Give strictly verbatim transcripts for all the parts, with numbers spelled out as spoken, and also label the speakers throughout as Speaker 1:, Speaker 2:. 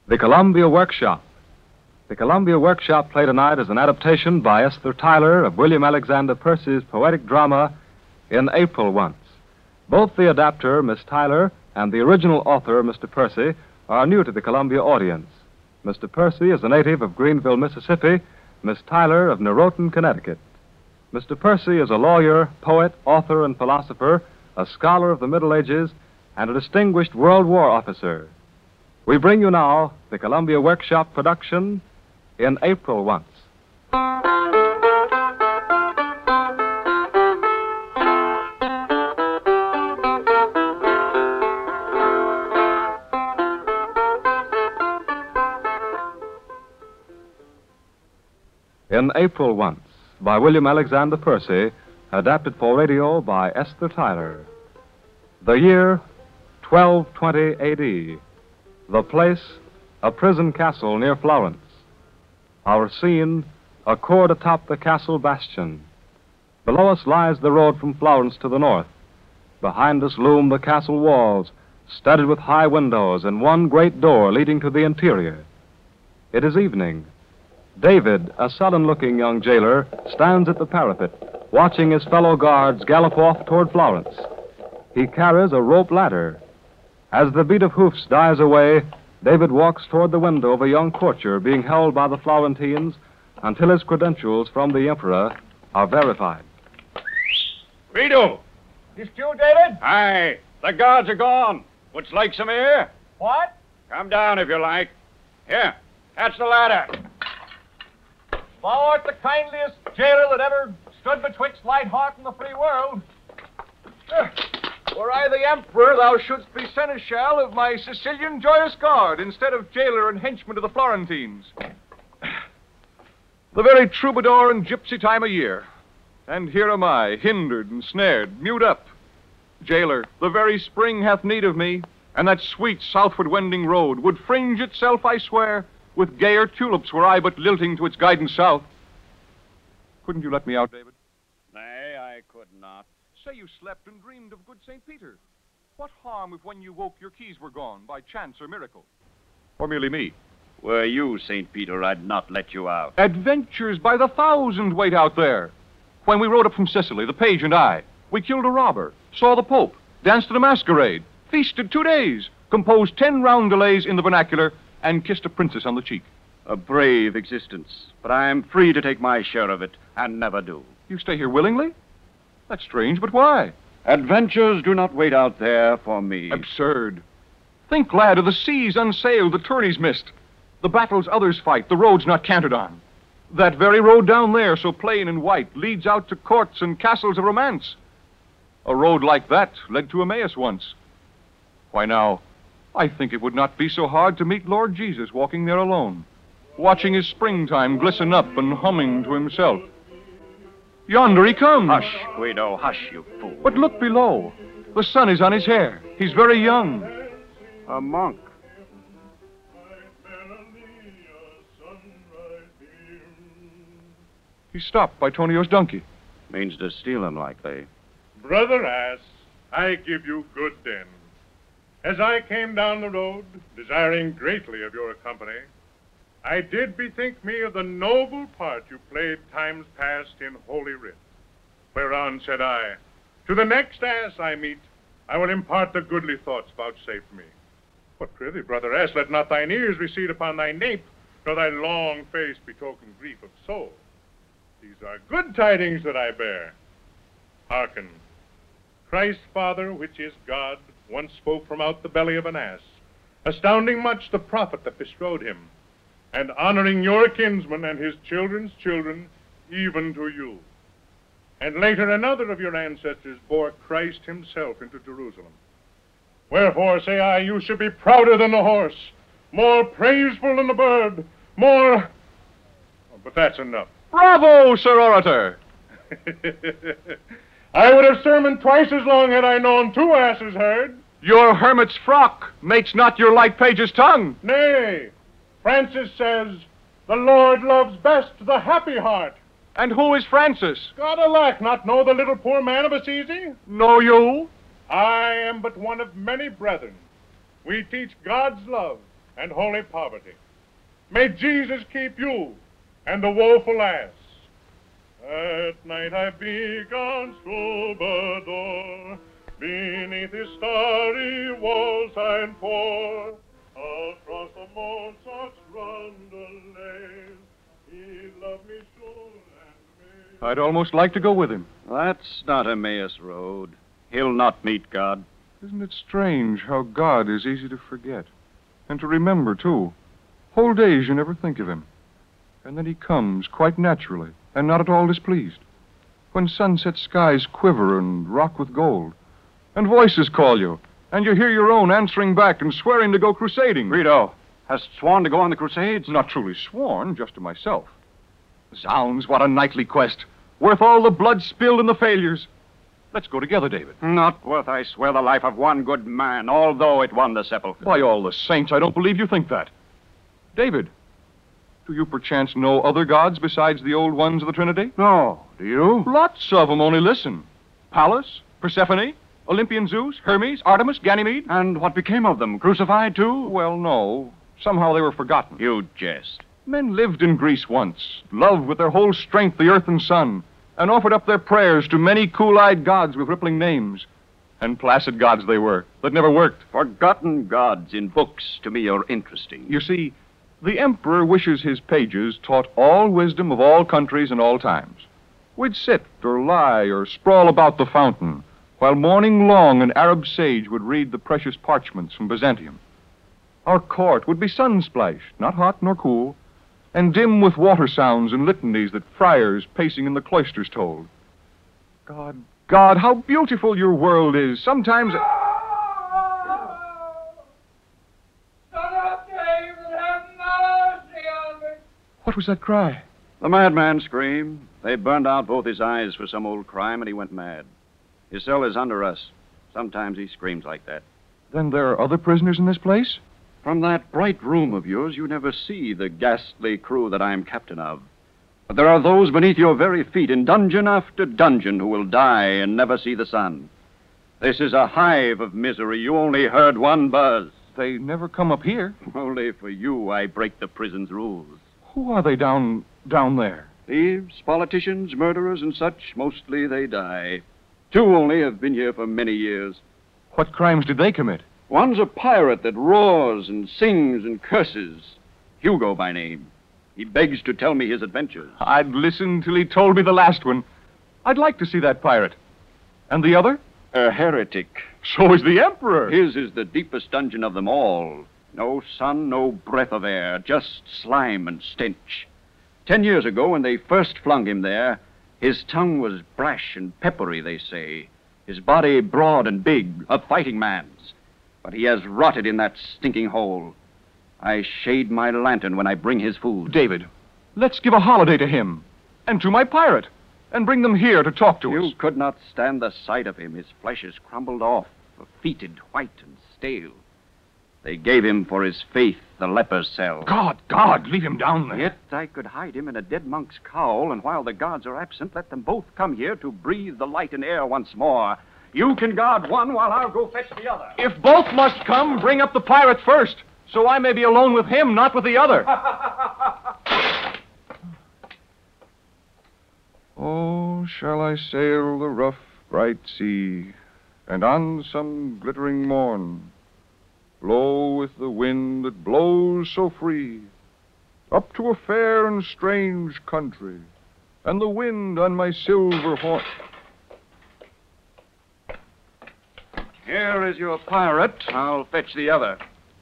Speaker 1: The Columbia Workshop. The Columbia Workshop play tonight is an adaptation by Esther Tyler of William Alexander Percy's poetic drama In April Once. Both the adapter, Miss Tyler, and the original author, Mister Percy, are new to the Columbia audience. Mister Percy is a native of Greenville, Mississippi, Miss Tyler of Noroton, Connecticut. Mister Percy is a lawyer, poet, author, and philosopher, a scholar of the Middle Ages, and a distinguished World War officer. We bring you now the Columbia Workshop production, In April Once. In April Once, by William Alexander Percy, adapted for radio by Esther Tyler. The year, twelve twenty A D. The place, a prison castle near Florence. Our scene, a court atop the castle bastion. Below us lies the road from Florence to the north. Behind us loom the castle walls, studded with high windows and one great door leading to the interior. It is evening. David, a sullen-looking young jailer, stands at the parapet, watching his fellow guards gallop off toward Florence. He carries a rope ladder. As the beat of hoofs dies away, David walks toward the window of a young courtier being held by the Florentines until his credentials from the emperor are verified.
Speaker 2: Guido!
Speaker 3: This you, David?
Speaker 2: Aye. The guards are gone. Would you like some air?
Speaker 3: What?
Speaker 2: Come down if you like. Here, catch the ladder.
Speaker 3: Thou art the kindliest jailer that ever stood betwixt light heart and the free world. Uh, were I the emperor, thou shouldst be seneschal of my Sicilian joyous guard instead of jailer and henchman to the Florentines. The very troubadour and gypsy time of year. And here am I, hindered and snared, mute up. Jailer, the very spring hath need of me, and that sweet southward wending road would fringe itself, I swear, with gayer tulips were I but lilting to its guidance south. Couldn't you let me out, David?
Speaker 2: Nay, I could not.
Speaker 3: Say you slept and dreamed of good Saint Peter. What harm if when you woke your keys were gone by chance or miracle? Or merely me?
Speaker 2: Were you Saint Peter, I'd not let you out.
Speaker 3: Adventures by the thousand wait out there. When we rode up from Sicily, the page and I, we killed a robber, saw the Pope, danced at a masquerade, feasted two days, composed ten roundelays in the vernacular, and kissed a princess on the cheek.
Speaker 2: A brave existence, but I am free to take my share of it, and never do.
Speaker 3: You stay here willingly? That's strange, but why?
Speaker 2: Adventures do not wait out there for me.
Speaker 3: Absurd. Think, lad, of the seas unsailed, the tourneys missed, the battles others fight, the roads not cantered on. That very road down there, so plain and white, leads out to courts and castles of romance. A road like that led to Emmaus once. Why now, I think it would not be so hard to meet Lord Jesus walking there alone, watching his springtime glisten up and humming to himself. Yonder he comes.
Speaker 2: Hush, Guido, hush, you fool.
Speaker 3: But look below. The sun is on his hair. He's very young.
Speaker 2: A monk.
Speaker 3: He's stopped by Tonio's donkey.
Speaker 2: Means to steal him likely.
Speaker 4: Brother Ass, I give you good den. As I came down the road, desiring greatly of your company, I did bethink me of the noble part you played times past in Holy Writ. Whereon said I, to the next ass I meet, I will impart the goodly thoughts vouchsafed me. But prithee, brother Ass, let not thine ears recede upon thy nape, nor thy long face betoken grief of soul. These are good tidings that I bear. Hearken. Christ, Father, which is God, once spoke from out the belly of an ass, astounding much the prophet that bestrode him, and honoring your kinsman and his children's children, even to you. And later another of your ancestors bore Christ himself into Jerusalem. Wherefore, say I, you should be prouder than the horse, more praiseful than the bird, more... Oh, but that's enough.
Speaker 3: Bravo, Sir Orator!
Speaker 4: I would have sermoned twice as long had I known two asses heard.
Speaker 3: Your hermit's frock mates not your light page's tongue.
Speaker 4: Nay, Francis says, the Lord loves best the happy heart.
Speaker 3: And who is Francis?
Speaker 4: God alack, not know the little poor man of Assisi?
Speaker 3: Know you?
Speaker 4: I am but one of many brethren. We teach God's love and holy poverty. May Jesus keep you and the woeful ass. At night I beek on Troubadour, beneath his starry walls I'm poor. Across the Mozart's roundelay, he loved me sure and may.
Speaker 3: I'd almost like to go with him.
Speaker 2: That's not Emmaus Road. He'll not meet God.
Speaker 3: Isn't it strange how God is easy to forget? And to remember, too. Whole days you never think of him. And then he comes, quite naturally, and not at all displeased. When sunset skies quiver and rock with gold, and voices call you, and you hear your own answering back and swearing to go crusading.
Speaker 2: Greedo, hast sworn to go on the Crusades?
Speaker 3: Not truly sworn, just to myself. Zounds, what a knightly quest, worth all the blood spilled and the failures. Let's go together, David.
Speaker 2: Not worth, I swear, the life of one good man, although it won the sepulchre.
Speaker 3: By all the saints, I don't believe you think that. David, do you perchance know other gods besides the old ones of the Trinity?
Speaker 2: No, do you?
Speaker 3: Lots of them, only listen. Pallas, Persephone, Olympian Zeus, Hermes, Artemis, Ganymede.
Speaker 2: And what became of them? Crucified, too?
Speaker 3: Well, no. Somehow they were forgotten.
Speaker 2: You jest.
Speaker 3: Men lived in Greece once, loved with their whole strength the earth and sun, and offered up their prayers to many cool-eyed gods with rippling names. And placid gods they were, that never worked.
Speaker 2: Forgotten gods in books to me are interesting.
Speaker 3: You see, the emperor wishes his pages taught all wisdom of all countries and all times. We'd sit or lie or sprawl about the fountain, while morning long an Arab sage would read the precious parchments from Byzantium. Our court would be sun-splashed, not hot nor cool, and dim with water sounds and litanies that friars pacing in the cloisters told. God, God, how beautiful your world is. Sometimes... What was that cry?
Speaker 2: The madman screamed. They burned out both his eyes for some old crime, and he went mad. His cell is under us. Sometimes he screams like that.
Speaker 3: Then there are other prisoners in this place?
Speaker 2: From that bright room of yours, you never see the ghastly crew that I am captain of. But there are those beneath your very feet in dungeon after dungeon who will die and never see the sun. This is a hive of misery. You only heard one buzz.
Speaker 3: They never come up here.
Speaker 2: Only for you, I break the prison's rules.
Speaker 3: Who are they down down there?
Speaker 2: Thieves, politicians, murderers, and such. Mostly they die. Two only have been here for many years.
Speaker 3: What crimes did they commit?
Speaker 2: One's a pirate that roars and sings and curses. Hugo by name. He begs to tell me his adventures.
Speaker 3: I'd listen till he told me the last one. I'd like to see that pirate. And the other?
Speaker 2: A heretic.
Speaker 3: So is the Emperor.
Speaker 2: His is the deepest dungeon of them all. No sun, no breath of air, just slime and stench. Ten years ago, when they first flung him there, his tongue was brash and peppery, they say. His body broad and big, a fighting man's. But he has rotted in that stinking hole. I shade my lantern when I bring his food.
Speaker 3: David, let's give a holiday to him, and to my pirate, and bring them here to talk to
Speaker 2: you
Speaker 3: us.
Speaker 2: You could not stand the sight of him. His flesh is crumbled off, fetid, white, and stale. They gave him for his faith the leper's cell.
Speaker 3: God, God, leave him down there.
Speaker 2: Yet I could hide him in a dead monk's cowl, and while the gods are absent, let them both come here to breathe the light and air once more. You can guard one while I'll go fetch the other.
Speaker 3: If both must come, bring up the pirate first, so I may be alone with him, not with the other. Oh, shall I sail the rough, bright sea, and on some glittering morn blow with the wind that blows so free up to a fair and strange country, and the wind on my silver horn...
Speaker 2: Here is your pirate. I'll fetch the other.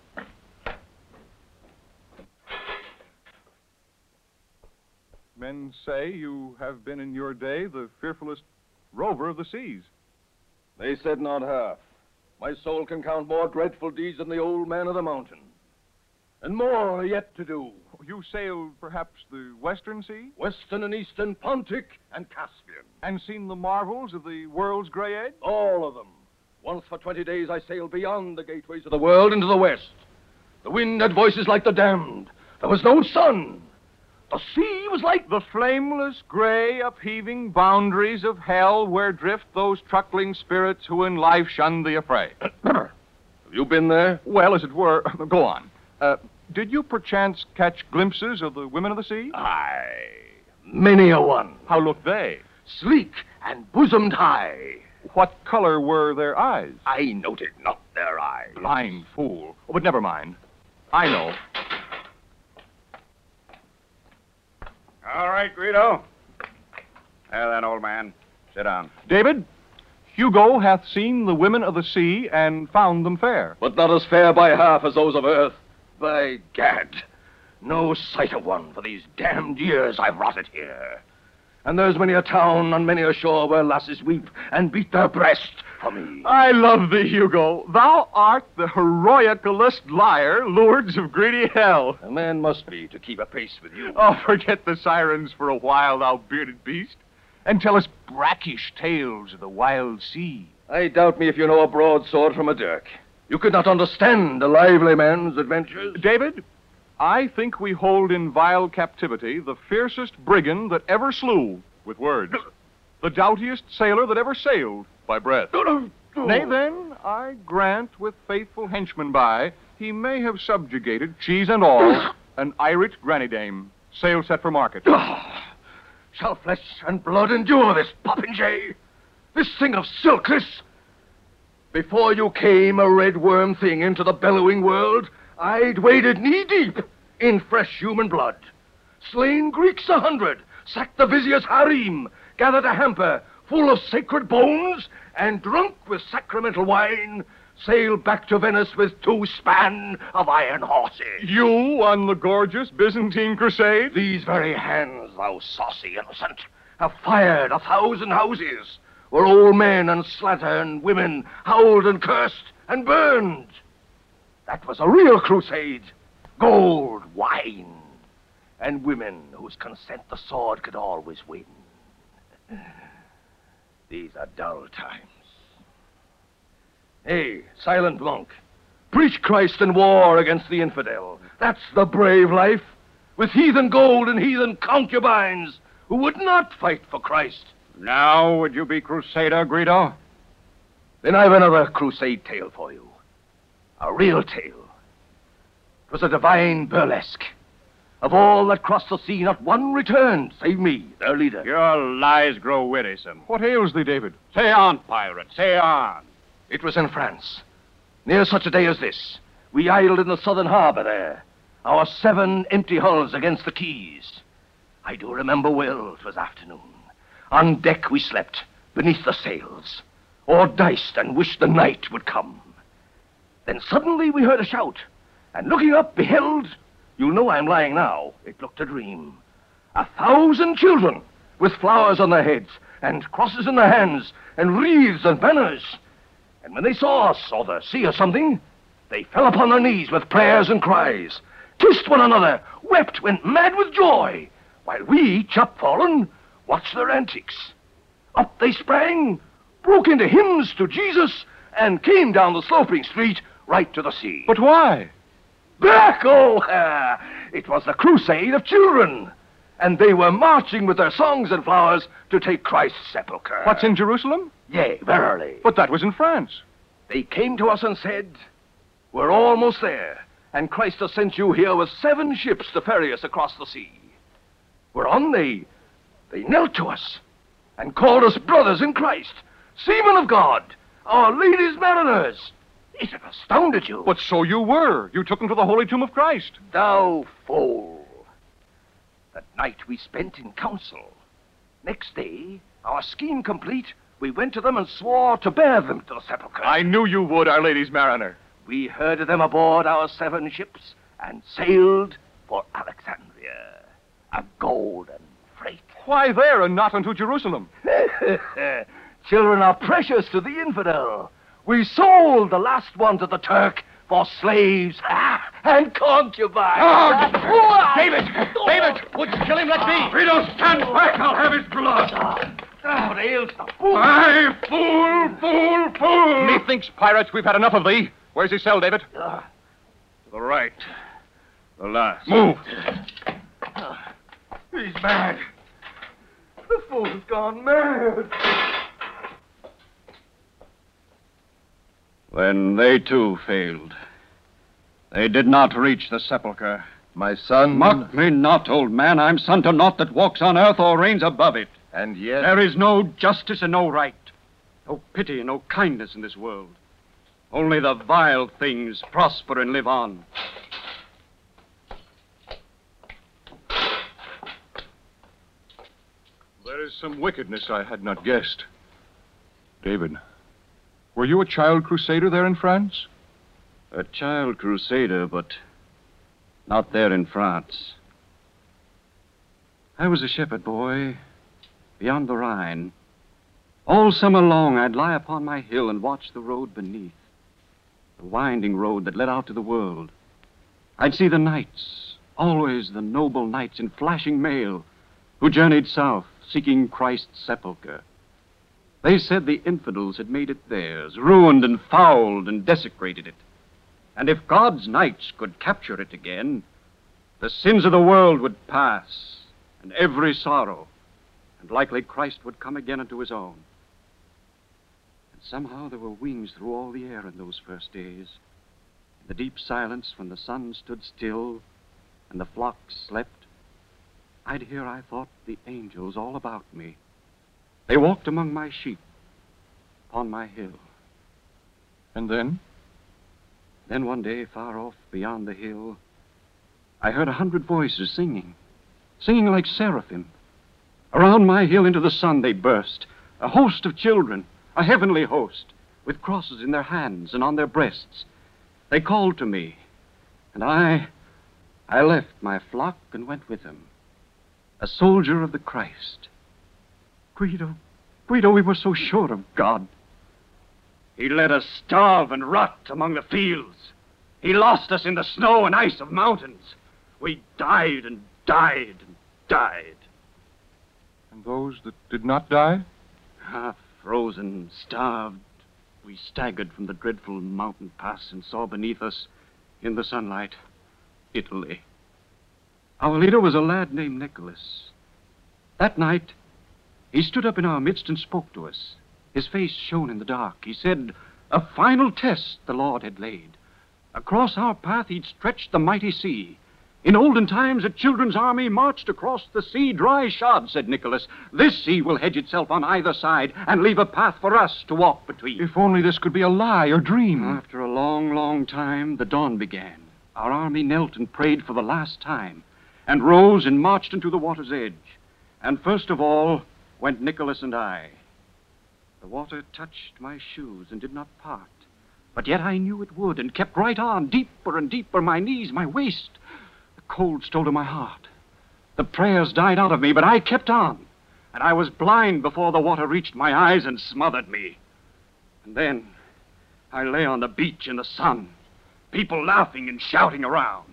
Speaker 3: Men say you have been in your day the fearfulest rover of the seas.
Speaker 5: They said not half. My soul can count more dreadful deeds than the old man of the mountain. And more are yet to do.
Speaker 3: You sailed perhaps the Western Sea?
Speaker 5: Western and Eastern, Pontic and Caspian.
Speaker 3: And seen the marvels of the world's gray age?
Speaker 5: All of them. Once for twenty days I sailed beyond the gateways of the world into the west. The wind had voices like the damned. There was no sun. The sea was like...
Speaker 3: The flameless, gray, upheaving boundaries of hell where drift those truckling spirits who in life shun the affray.
Speaker 5: Have you been there?
Speaker 3: Well, as it were, go on. Uh, did you perchance catch glimpses of the women of the sea?
Speaker 5: Aye, many a one.
Speaker 3: How looked they?
Speaker 5: Sleek and bosomed high.
Speaker 3: What color were their eyes?
Speaker 5: I noted not their eyes.
Speaker 3: Blind fool. Oh, but never mind. I know.
Speaker 2: All right, Greedo. There then, old man. Sit down.
Speaker 3: David, Hugo hath seen the women of the sea and found them fair.
Speaker 5: But not as fair by half as those of earth. By gad, no sight of one for these damned years I've rotted here. And there's many a town on many a shore where lasses weep and beat their breast for me.
Speaker 3: I love thee, Hugo. Thou art the heroicalest liar, Lourdes of greedy hell.
Speaker 5: A man must be to keep a pace with you.
Speaker 3: Oh, forget the sirens for a while, thou bearded beast, and tell us brackish tales of the wild sea.
Speaker 5: I doubt me if you know a broadsword from a dirk. You could not understand a lively man's adventures.
Speaker 3: David, I think we hold in vile captivity the fiercest brigand that ever slew with words, the doughtiest sailor that ever sailed by breath. Nay, then, I grant with faithful henchmen by, he may have subjugated, cheese and all, an Irish granny dame, sail set for market.
Speaker 5: Shall flesh and blood endure this popinjay? This thing of silk, this? Before you came a red worm thing into the bellowing world, I'd waded knee-deep in fresh human blood. Slain Greeks a hundred, sacked the vizier's harem, gathered a hamper full of sacred bones, and drunk with sacramental wine, sailed back to Venice with two span of iron horses.
Speaker 3: You on the gorgeous Byzantine crusade?
Speaker 5: These very hands, thou saucy innocent, have fired a thousand houses, where old men and slattern women howled and cursed and burned. That was a real crusade. Gold, wine, and women whose consent the sword could always win. These are dull times. Hey, silent monk, preach Christ and war against the infidel. That's the brave life, with heathen gold and heathen concubines who would not fight for Christ.
Speaker 2: Now, would you be crusader, Greedo?
Speaker 5: Then I've another crusade tale for you. A real tale. It was a divine burlesque. Of all that crossed the sea, not one returned, save me, their leader.
Speaker 2: Your lies grow wearisome.
Speaker 3: What ails thee, David?
Speaker 2: Say on, pirate, say on.
Speaker 5: It was in France. Near such a day as this, we idled in the southern harbor there, our seven empty hulls against the quays. I do remember well, it was afternoon. On deck we slept, beneath the sails, or diced and wished the night would come. Then suddenly we heard a shout, and looking up beheld, you'll know I'm lying now, it looked a dream, a thousand children with flowers on their heads, and crosses in their hands, and wreaths and banners. And when they saw us, or the sea or something, they fell upon their knees with prayers and cries, kissed one another, wept, went mad with joy, while we, chapfallen, watched their antics. Up they sprang, broke into hymns to Jesus, and came down the sloping street right to the sea.
Speaker 3: But why?
Speaker 5: Back, oh, uh, it was the crusade of children, and they were marching with their songs and flowers to take Christ's sepulchre.
Speaker 3: What's in Jerusalem?
Speaker 5: Yea, verily.
Speaker 3: But that was in France.
Speaker 5: They came to us and said, we're almost there, and Christ has sent you here with seven ships to ferry us across the sea. Whereon they, they knelt to us, and called us brothers in Christ, seamen of God, our ladies mariners. It had astounded you.
Speaker 3: But so you were. You took them to the holy tomb of Christ.
Speaker 5: Thou fool. That night we spent in council. Next day, our scheme complete, we went to them and swore to bear them to the sepulchre.
Speaker 3: I knew you would, Our Lady's mariner.
Speaker 5: We herded them aboard our seven ships and sailed for Alexandria, a golden freight.
Speaker 3: Why there and not unto Jerusalem?
Speaker 5: Children are precious to the infidel. We sold the last one to the Turk for slaves and concubines.
Speaker 2: Oh, David! David! Would you kill him? Let me! Greedo, stand back! I'll have his blood!
Speaker 5: Oh, what ails the fool?
Speaker 2: Aye, fool, fool, fool!
Speaker 3: Methinks, pirates, we've had enough of thee. Where's his cell, David?
Speaker 5: Uh,
Speaker 2: To the right. The last.
Speaker 3: Move.
Speaker 5: uh, he's mad. The fool's gone mad.
Speaker 2: Then they too failed. They did not reach the sepulchre.
Speaker 6: My son...
Speaker 2: Mock me not, old man. I'm son to naught that walks on earth or reigns above it.
Speaker 6: And yet...
Speaker 2: There is no justice and no right, no pity and no kindness in this world. Only the vile things prosper and live on.
Speaker 3: There is some wickedness I had not guessed. David, were you a child crusader there in France?
Speaker 2: A child crusader, but not there in France. I was a shepherd boy beyond the Rhine. All summer long I'd lie upon my hill and watch the road beneath, the winding road that led out to the world. I'd see the knights, always the noble knights in flashing mail, who journeyed south, seeking Christ's sepulchre. They said the infidels had made it theirs, ruined and fouled and desecrated it. And if God's knights could capture it again, the sins of the world would pass, and every sorrow, and likely Christ would come again unto his own. And somehow there were wings through all the air in those first days. In the deep silence when the sun stood still and the flocks slept, I'd hear, I thought, the angels all about me. They walked among my sheep upon my hill.
Speaker 3: And then?
Speaker 2: Then one day, far off beyond the hill, I heard a hundred voices singing, singing like seraphim. Around my hill into the sun they burst, a host of children, a heavenly host, with crosses in their hands and on their breasts. They called to me, and I, I left my flock and went with them, a soldier of the Christ. Guido, Guido, we were so sure of God. He let us starve and rot among the fields. He lost us in the snow and ice of mountains. We died and died and died.
Speaker 3: And those that did not die?
Speaker 2: Half frozen, starved, we staggered from the dreadful mountain pass and saw beneath us, in the sunlight, Italy. Our leader was a lad named Nicholas. That night, he stood up in our midst and spoke to us. His face shone in the dark. He said, a final test the Lord had laid. Across our path he'd stretched the mighty sea. In olden times a children's army marched across the sea dry shod, said Nicholas. This sea will hedge itself on either side and leave a path for us to walk between.
Speaker 3: If only this could be a lie or dream.
Speaker 2: After a long, long time, the dawn began. Our army knelt and prayed for the last time, and rose and marched into the water's edge. And first of all went Nicholas and I. The water touched my shoes and did not part, but yet I knew it would, and kept right on, deeper and deeper, my knees, my waist. The cold stole to my heart. The prayers died out of me, but I kept on, and I was blind before the water reached my eyes and smothered me. And then I lay on the beach in the sun, people laughing and shouting around.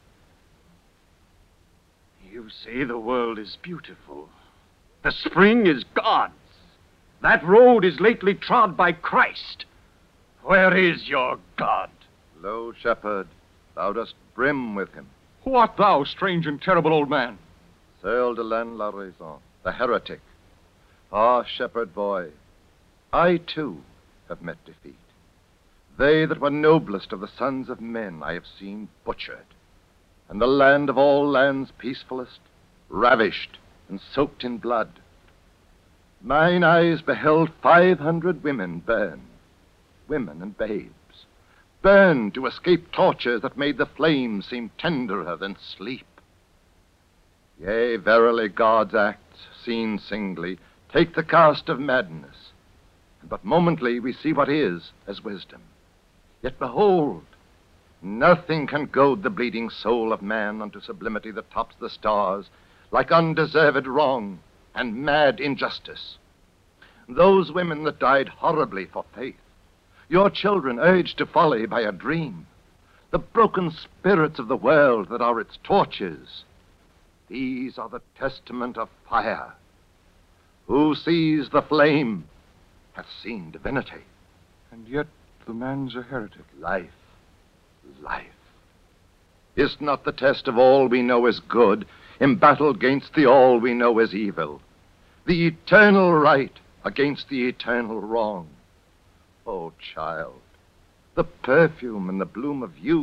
Speaker 2: You say the world is beautiful. The spring is God's. That road is lately trod by Christ. Where is your God?
Speaker 6: Lo, shepherd, thou dost brim with him.
Speaker 3: Who art thou, strange and terrible old man?
Speaker 6: Seul de l'An la raison, the heretic. Ah, shepherd boy, I too have met defeat. They that were noblest of the sons of men I have seen butchered, and the land of all lands peacefullest, ravished and soaked in blood. Mine eyes beheld five hundred women burn, women and babes, burned to escape tortures that made the flames seem tenderer than sleep. Yea, verily, God's acts, seen singly, take the cast of madness, and but momently we see what is as wisdom. Yet behold, nothing can goad the bleeding soul of man unto sublimity that tops the stars, like undeserved wrong and mad injustice. Those women that died horribly for faith, your children urged to folly by a dream, the broken spirits of the world that are its torches, these are the testament of fire. Who sees the flame hath seen divinity.
Speaker 3: And yet the man's a heretic.
Speaker 6: Life, life. Is not the test of all we know as good, embattled against the all we know as evil? The eternal right against the eternal wrong. Oh, child, the perfume and the bloom of youth,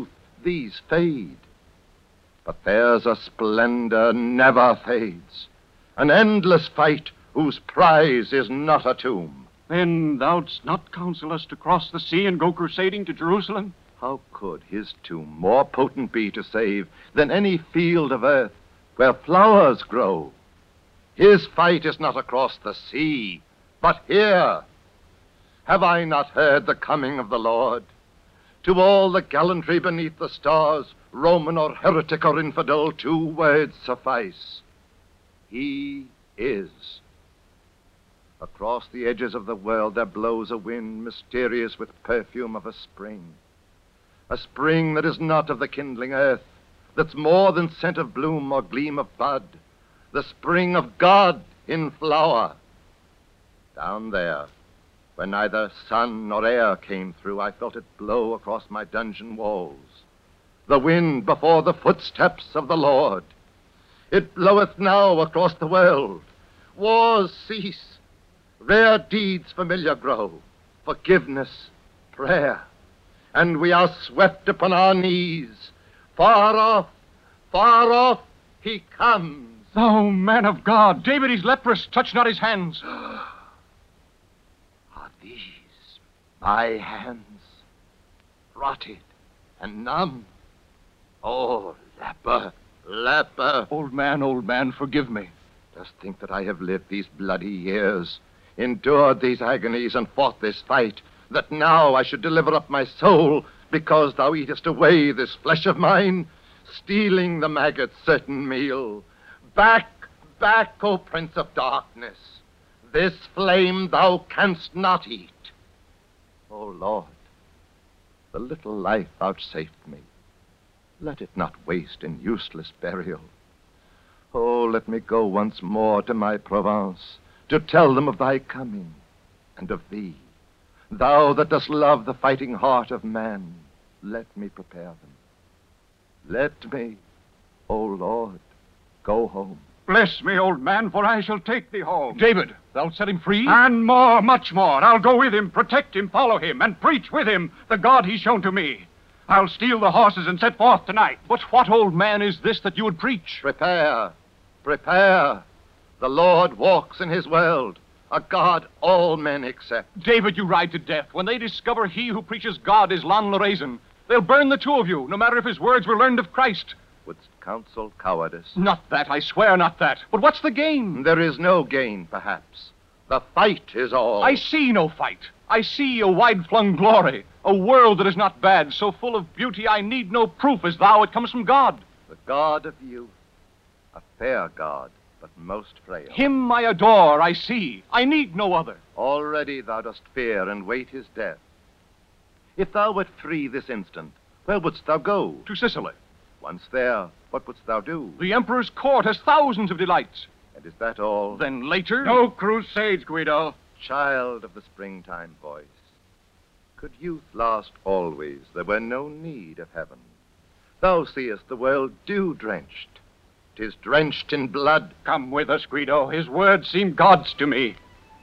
Speaker 6: these fade. But there's a splendor never fades, an endless fight whose prize is not a tomb.
Speaker 2: Then thou'dst not counsel us to cross the sea and go crusading to Jerusalem?
Speaker 6: How could his tomb more potent be to save than any field of earth where flowers grow? His fight is not across the sea, but here. Have I not heard the coming of the Lord? To all the gallantry beneath the stars, Roman or heretic or infidel, two words suffice. He is. Across the edges of the world there blows a wind mysterious with perfume of a spring. A spring that is not of the kindling earth, that's more than scent of bloom or gleam of bud. The spring of God in flower. Down there, where neither sun nor air came through, I felt it blow across my dungeon walls. The wind before the footsteps of the Lord. It bloweth now across the world. Wars cease. Rare deeds familiar grow. Forgiveness, prayer. And we are swept upon our knees. Far off, far off, he comes.
Speaker 3: Thou man of God, David is leprous. Touch not his hands.
Speaker 6: Are these my hands, rotted and numb? Oh, leper, leper.
Speaker 3: Old man, old man, forgive me.
Speaker 6: Dost think that I have lived these bloody years, endured these agonies, and fought this fight, that now I should deliver up my soul because thou eatest away this flesh of mine, stealing the maggot's certain meal? Back, back, O Prince of Darkness. This flame thou canst not eat. O Lord, the little life vouchsafed me, let it not waste in useless burial. Oh, let me go once more to my Provence, to tell them of thy coming and of thee. Thou that dost love the fighting heart of man, let me prepare them. Let me, O Lord, go home.
Speaker 2: Bless me, old man, for I shall take thee home.
Speaker 3: David, thou set him free?
Speaker 2: And more, much more. I'll go with him, protect him, follow him, and preach with him the God he's shown to me. I'll steal the horses and set forth tonight.
Speaker 3: But what old man is this that you would preach?
Speaker 6: Prepare, prepare. The Lord walks in his world, a God all men accept.
Speaker 3: David, you ride to death. When they discover he who preaches God is Lan Lorazin, they'll burn the two of you, no matter if his words were learned of Christ.
Speaker 6: Wouldst counsel cowardice?
Speaker 3: Not that, I swear not that. But what's the gain?
Speaker 6: There is no gain, perhaps. The fight is all.
Speaker 3: I see no fight. I see a wide-flung glory, a world that is not bad, so full of beauty I need no proof as thou it comes from God.
Speaker 6: The God of youth, a fair God, but most frail.
Speaker 3: Him I adore, I see. I need no other.
Speaker 6: Already thou dost fear and wait his death. If thou wert free this instant, where wouldst thou go?
Speaker 3: To Sicily.
Speaker 6: Once there, what wouldst thou do?
Speaker 3: The Emperor's court has thousands of delights.
Speaker 6: And is that all?
Speaker 3: Then later...
Speaker 2: No crusades, Guido.
Speaker 6: Child of the springtime voice, could youth last always, there were no need of heaven. Thou seest the world dew-drenched. 'Tis drenched in blood.
Speaker 2: Come with us, Guido. His words seem gods to me.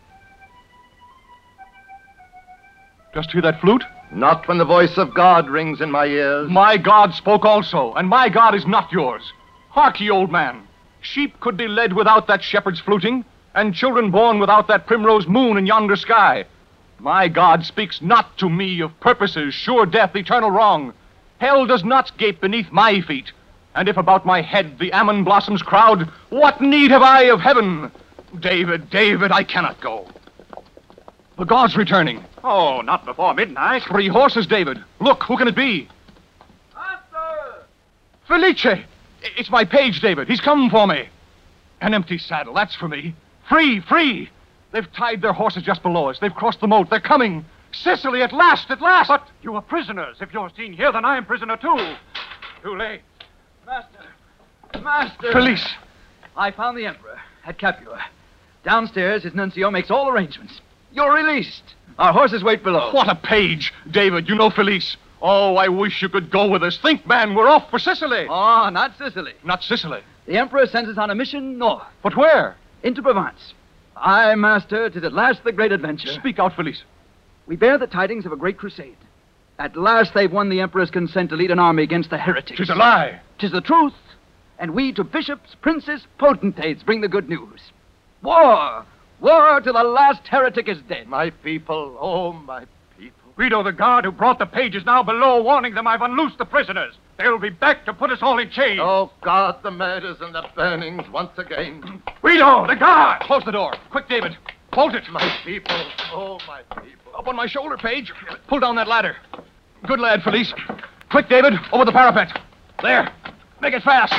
Speaker 3: Just hear that flute?
Speaker 6: Not when the voice of God rings in my ears.
Speaker 3: My God spoke also, and my God is not yours. Hark ye, old man. Sheep could be led without that shepherd's fluting, and children born without that primrose moon in yonder sky. My God speaks not to me of purposes, sure death, eternal wrong. Hell does not gape beneath my feet. And if about my head the almond blossoms crowd, what need have I of heaven? David, David, I cannot go. The God's returning.
Speaker 2: Oh, not before midnight.
Speaker 3: Three horses, David. Look, who can it be?
Speaker 5: Master!
Speaker 3: Felice! It's my page, David. He's come for me. An empty saddle, that's for me. Free, free! They've tied their horses just below us. They've crossed the moat. They're coming. Sicily, at last, at last!
Speaker 2: But you are prisoners. If you're seen here, then I am prisoner too. Too late.
Speaker 7: Master! Master!
Speaker 3: Felice!
Speaker 7: I found the Emperor at Capua. Downstairs, his nuncio makes all arrangements. You're released. Our horses wait below.
Speaker 3: What a page! David, you know Felice. Oh, I wish you could go with us. Think, man, we're off for Sicily.
Speaker 7: Oh, not Sicily.
Speaker 3: Not Sicily.
Speaker 7: The Emperor sends us on a mission north,
Speaker 3: But where?
Speaker 7: into Provence. Aye, Master, 'tis at last the great adventure.
Speaker 3: Speak out, Felice.
Speaker 7: We bear the tidings of a great crusade. At last they've won the Emperor's consent to lead an army against the heretics.
Speaker 3: Tis a lie.
Speaker 7: Tis the truth. And we to bishops, princes, potentates bring the good news. War! War till the last heretic is dead.
Speaker 6: My people, oh, my people.
Speaker 3: Guido, the guard who brought the page is now below, warning them I've unloosed the prisoners. They'll be back to put us all in chains.
Speaker 6: Oh, God, the murders and the burnings once again.
Speaker 3: Guido, the guard! Close the door. Quick, David. Bolt it.
Speaker 6: My people, oh, my people.
Speaker 3: Up on my shoulder, Page. Pull down that ladder. Good lad, Felice. Quick, David, over the parapet. There. Make it fast.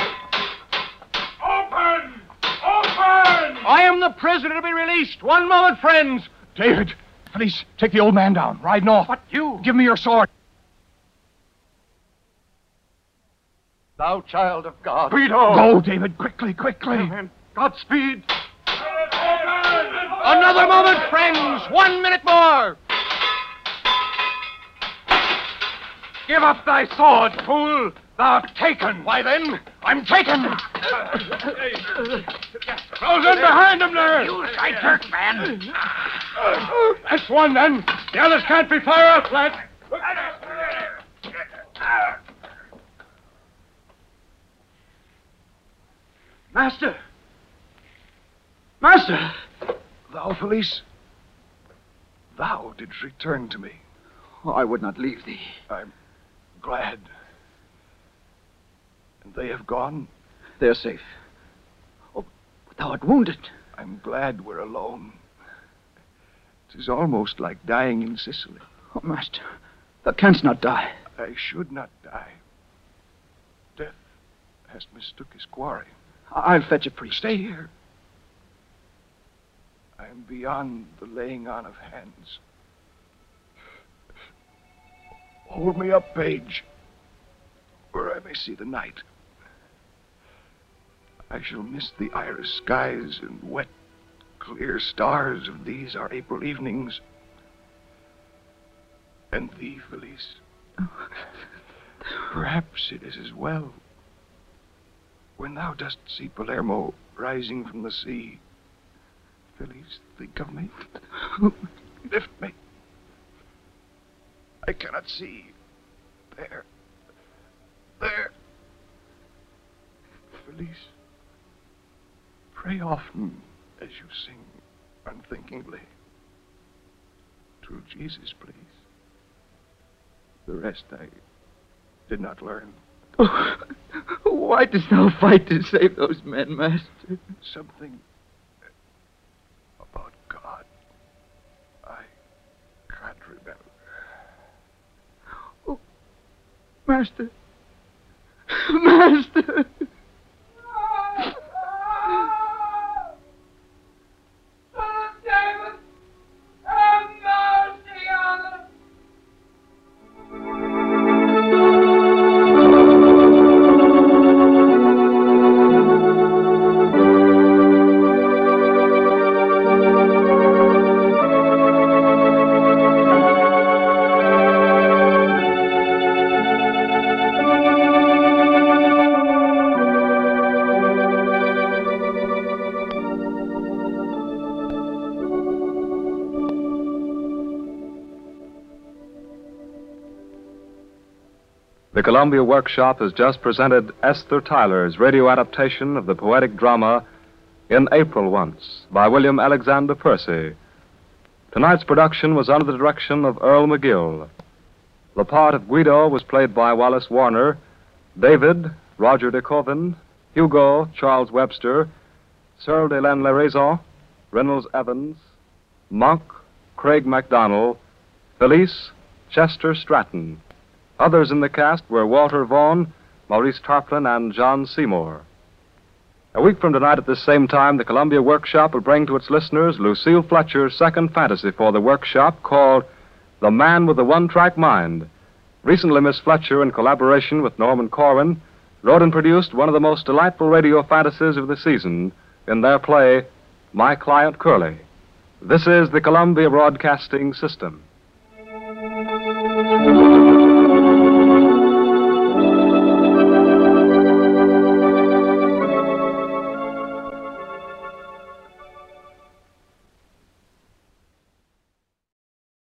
Speaker 4: Open! Open!
Speaker 3: I am the prisoner to be released. One moment, friends. David, Felice, take the old man down. Riding off. What, you? Give me your sword.
Speaker 6: Thou child of God.
Speaker 3: Guido! Go, David, quickly, quickly. Godspeed. Another moment, friends. One minute more. Give up thy sword, fool. Thou'rt taken. Why then, I'm taken. Close in behind him there. You side Turk, man. That's one, then. The others can't be far off, lad.
Speaker 7: Master! Master!
Speaker 3: Thou, Felice, thou didst return to me.
Speaker 7: Oh, I would not leave thee.
Speaker 3: I'm glad. And they have gone?
Speaker 7: They're safe. Oh, but thou art wounded.
Speaker 3: I'm glad we're alone. Tis almost like dying in Sicily.
Speaker 7: Oh, Master, thou canst not die.
Speaker 3: I should not die. Death hast mistook his quarry.
Speaker 7: I'll fetch a priest.
Speaker 3: Stay here. I am beyond the laying on of hands. Hold me up, Page, where I may see the night. I shall miss the iris skies and wet, clear stars of these our April evenings. And thee, Felice. Perhaps it is as well. When thou dost see Palermo rising from the sea, Felice, think of me. Lift me. I cannot see. There. There. Felice, pray often as you sing unthinkingly. To Jesus, please. The rest I did not learn.
Speaker 7: Oh, why didst thou fight to save those men, Master?
Speaker 3: Something about God I can't remember.
Speaker 7: Oh, Master. Master.
Speaker 1: The Columbia Workshop has just presented Esther Tyler's radio adaptation of the poetic drama In April Once by William Alexander Percy. Tonight's production was under the direction of Earl McGill. The part of Guido was played by Wallace Warner, David, Roger de Coven, Hugo, Charles Webster, Cyril de Lanne-Laraison, Reynolds Evans, Monk, Craig MacDonald, Felice, Chester Stratton. Others in the cast were Walter Vaughn, Maurice Tarplin, and John Seymour. A week from tonight at this same time, the Columbia Workshop will bring to its listeners Lucille Fletcher's second fantasy for the Workshop called The Man with the One-Track Mind. Recently, Miss Fletcher, in collaboration with Norman Corwin, wrote and produced one of the most delightful radio fantasies of the season in their play, My Client Curly. This is the Columbia Broadcasting System.